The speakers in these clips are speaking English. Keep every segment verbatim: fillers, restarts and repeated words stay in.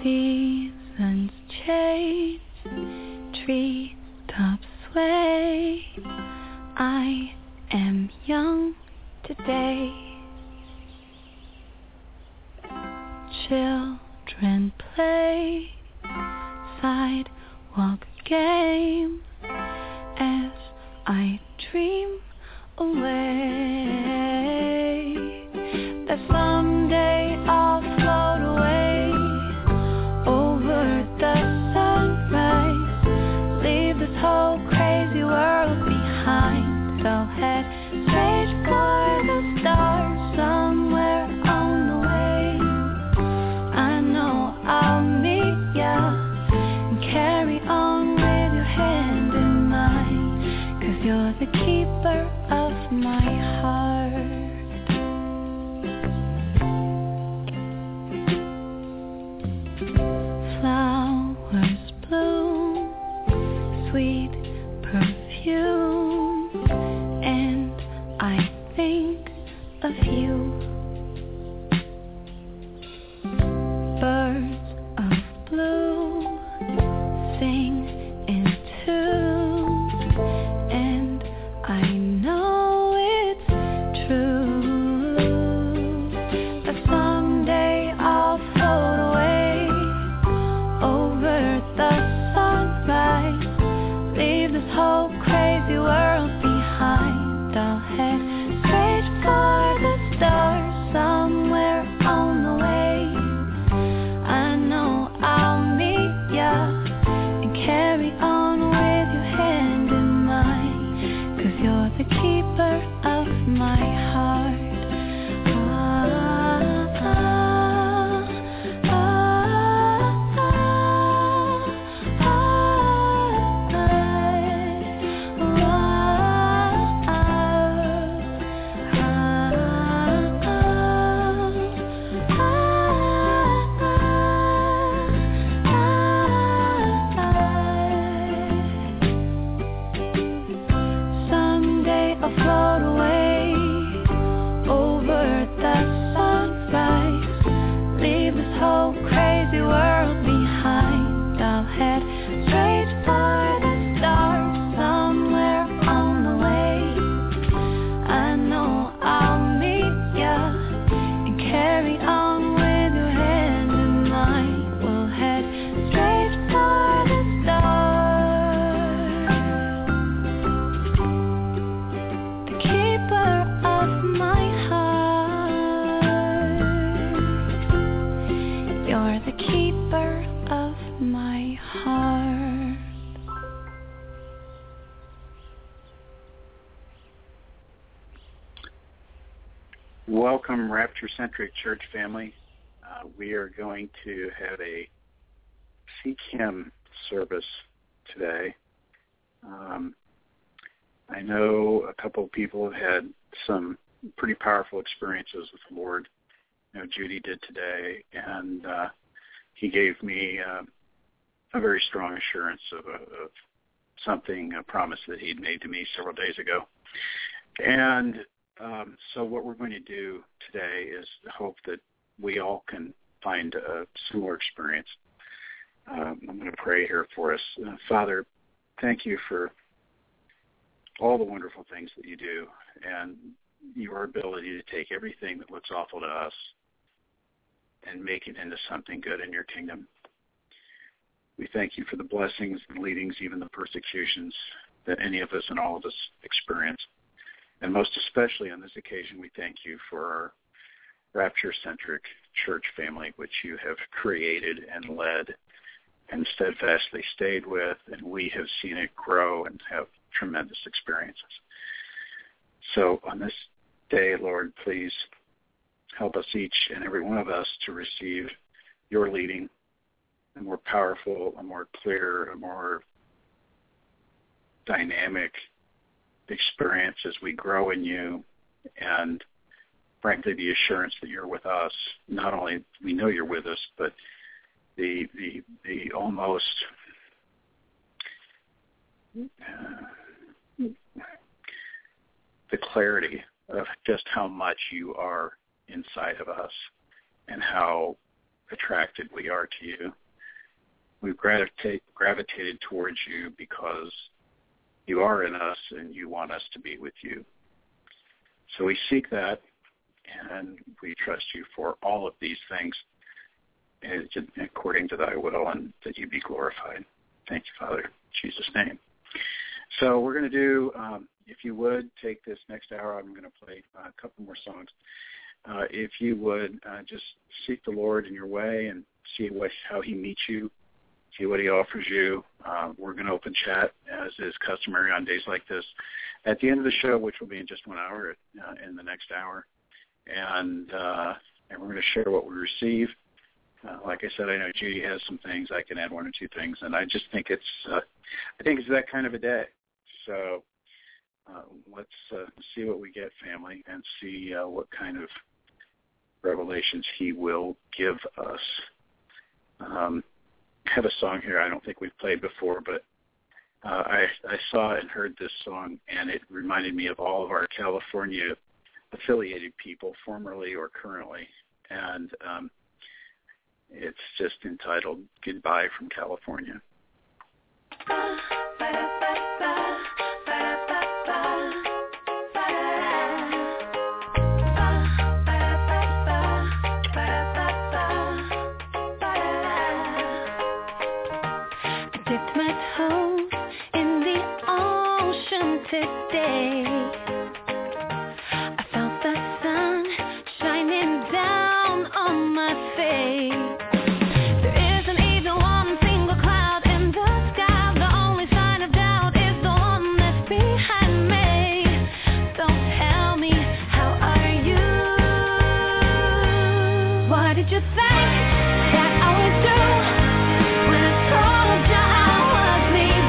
Seasons change, tree tops sway. I am young today. Children play sidewalk games as I dream away that someday I'll float away over the sunrise, leave this whole crazy world behind. So head straight for the stars somewhere on the way. I know I'll meet ya and carry on with your hand in mine, 'cause you're the keeper of my heart. Flowers bloom, sweet perfume, and I think of you. Birds of blue sing in tune, and I know it's true that someday I'll float away over the sunrise, leave this whole crazy world behind. I'll head straight for the stars somewhere on the way. I know I'll meet ya and carry on with your hand in mine, 'cause you're the keeper of my heart. Ah, ah, ah, ah, ah, someday I'll float away over the sunrise, leave this whole crazy world behind. I'll head straight for the stars somewhere on the way. I know I'll meet ya and carry on with your hand in mine. We'll head straight for the stars. The keeper of my heart. You're the keeper of my heart. Welcome, Rapture-Centric Church family. Uh, we are going to have a Seek Him service today. Um, I know a couple of people have had some pretty powerful experiences with the Lord. You know, Judy did today, and uh, he gave me uh, a very strong assurance of, of something, a promise that he'd made to me several days ago. And um, so what we're going to do today is hope that we all can find a similar experience. Um, I'm going to pray here for us. Uh, Father, thank you for all the wonderful things that you do and your ability to take everything that looks awful to us and make it into something good in your kingdom. We thank you for the blessings and leadings, even the persecutions that any of us and all of us experience. And most especially on this occasion, we thank you for our Rapture-Centric Church family, which you have created and led and steadfastly stayed with, and we have seen it grow and have tremendous experiences. So on this day, Lord, please help us, each and every one of us, to receive your leading, a more powerful, a more clear, a more dynamic experience as we grow in you, and frankly the assurance that you're with us. Not only we know you're with us, but the the the almost uh, the clarity of just how much you are inside of us and how attracted we are to you. We've gravitate, gravitated towards you because you are in us and you want us to be with you. So we seek that, and we trust you for all of these things according to thy will, and that you be glorified. Thank you, Father, in Jesus' name. So we're going to do, um, if you would, take this next hour. I'm going to play uh, a couple more songs. Uh, if you would, uh, just seek the Lord in your way and see what, how he meets you, see what he offers you. Uh, we're going to open chat, as is customary on days like this, at the end of the show, which will be in just one hour, uh, in the next hour. And, uh, and we're going to share what we receive. Uh, like I said, I know Judy has some things. I can add one or two things, and I just think it's, uh, I think it's that kind of a day. So uh, let's uh, see what we get, family, and see uh, what kind of revelations he will give us. Um, I have a song here I don't think we've played before, but uh, I, I saw and heard this song, and it reminded me of all of our California affiliated people, formerly or currently, and um, it's just entitled Goodbye from California. Dipped my toes in the ocean today. I felt the sun shining down on my face. There isn't even one single cloud in the sky. The only sign of doubt is the one that's behind me. Don't tell me, how are you? What did you think that I would do when I told you I was me?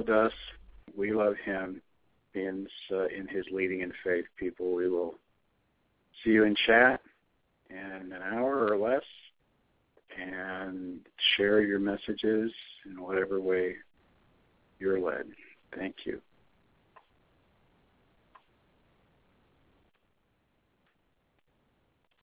loved us. We love him in, uh, in his leading in faith. People, we will see you in chat in an hour or less, and share your messages in whatever way you're led. Thank you.